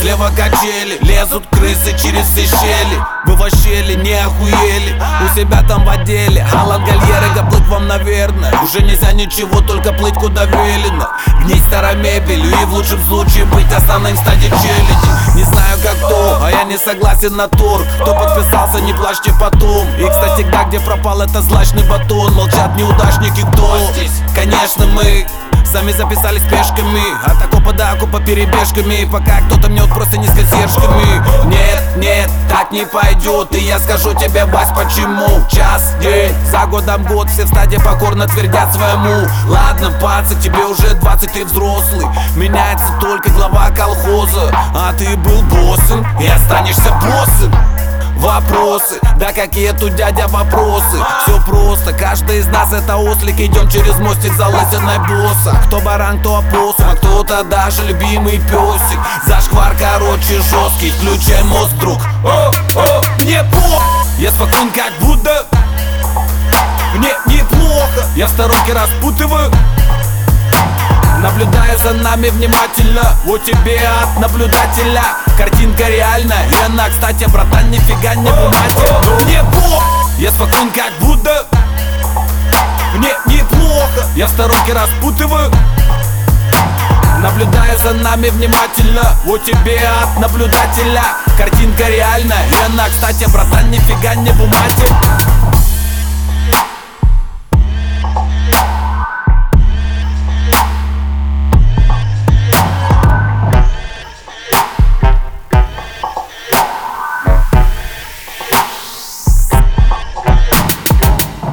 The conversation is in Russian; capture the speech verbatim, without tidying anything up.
слева качели, лезут крысы через все щели. Вы вообще ли не охуели? У себя там в отделе Алан Гальера, плыть вам, наверное. Уже нельзя ничего, только плыть куда велено. Гнить старой мебелью и в лучшем случае быть основным в стадии челленджи. Не знаю как кто, а я не согласен на тур. Кто подписался, не плачьте потом. И кстати, да, где пропал этот злачный батон? Молчат неудачники, кто? Конечно мы сами записались пешками от окопа до окопа перебежками, пока кто-то мне вот просто не с консьержками. Нет, нет, так не пойдет, и я скажу тебе, Вась, почему. Час, день, за годом год, все в стадии покорно твердят своему. Ладно, паца, тебе уже двадцать, ты взрослый. Меняется только глава колхоза, а ты был боссом и останешься боссом. Вопросы, да какие тут, дядя, вопросы? Все просто, каждый из нас это ослик. Идем через мостик за лысиной босса. Кто баран, кто опоссум, а кто-то даже любимый песик. Зашквар, короче, жесткий, включай мозг, друг. О, о, мне пох, я спокоен как будто. Мне неплохо, я в сторонке распутываю, наблюдая за нами внимательно. Вот тебе от наблюдателя картинка реальная. И она, кстати, братан, нифига не буматель. Мне пох, я спокоен как будто. Мне неплохо, я в сторонке распутываю, наблюдая за нами внимательно. Вот тебе от наблюдателя картинка реальная. И она, кстати, братан, нифига не буматель.